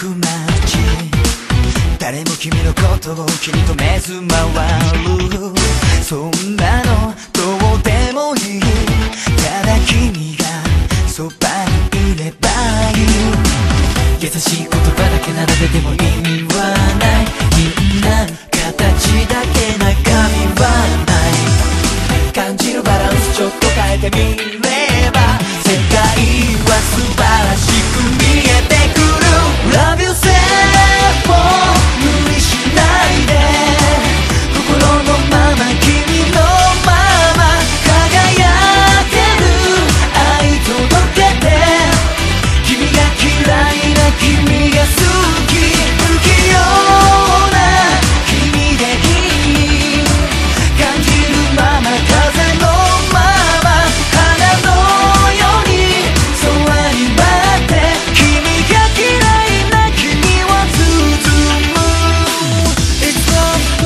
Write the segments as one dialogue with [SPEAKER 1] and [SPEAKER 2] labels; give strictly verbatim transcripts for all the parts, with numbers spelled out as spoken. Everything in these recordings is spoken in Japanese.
[SPEAKER 1] く街、誰も君のことを気に留めず回る。そんなのどうでもいい、ただ君がそばにいればいい。優しい言葉だけ並べても意味はない。みんな形だけ中身はない。感じるバランスちょっと変えてみれば、世界は素晴らしく見えてくる。 Love yourself も無理しないで、心のまま君のまま輝ける愛届けて、君が嫌いな君が好き、不器用な君でいい。感じるまま風のまま花のように空に舞って、君が嫌いな君を包む。 It's love,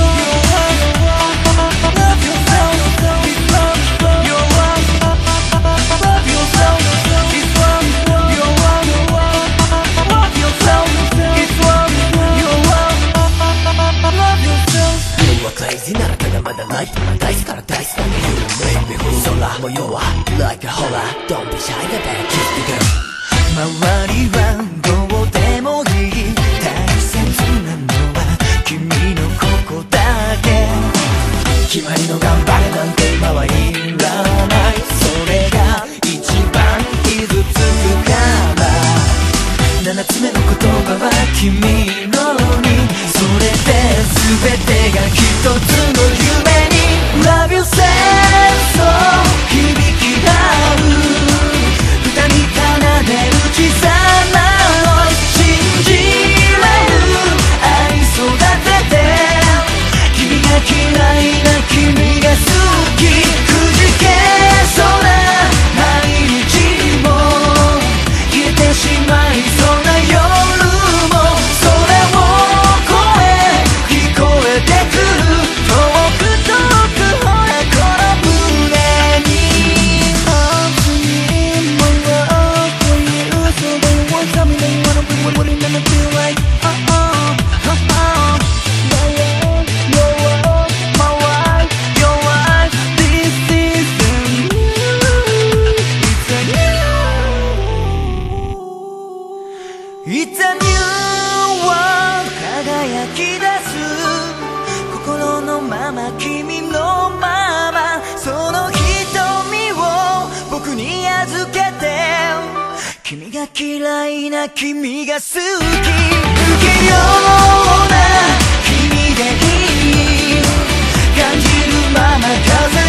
[SPEAKER 1] love yourself, it's love, your love, love yourself, it's love, your love, love yourself, it's love, your love, love yourself.
[SPEAKER 2] You are crazy ならただまだライフが大好きから大好きな You make me feel 空模様は like a horror Don't be shy だから kiss the girl。
[SPEAKER 1] 周りはどうでもいい、大切なのは君のここだけ。
[SPEAKER 2] 決まりの頑張れなんて今はいらない。
[SPEAKER 1] それが一番傷つくから。七つ目の言葉は君のに、それで全てが一つの夢に。 Love yourself そう響き合う、二人奏でる小さな想い、信じられる愛育てて、君が嫌いな君が好き、くじけそうな毎日も消えてしまいそうな夜も、空を越え聞こえてくる、遠く遠くほらこの胸に。 My love for you, so they want tell me they wanna be what it never feel like. Uh uh, uh uh. My love, your love, my wife, your wife. This is a new, it's a new, it's a new world。 輝き出す心のまま君のまま、その瞳を僕に預けて、君が嫌いな君が好き、不器用な君でいい。感じるまま風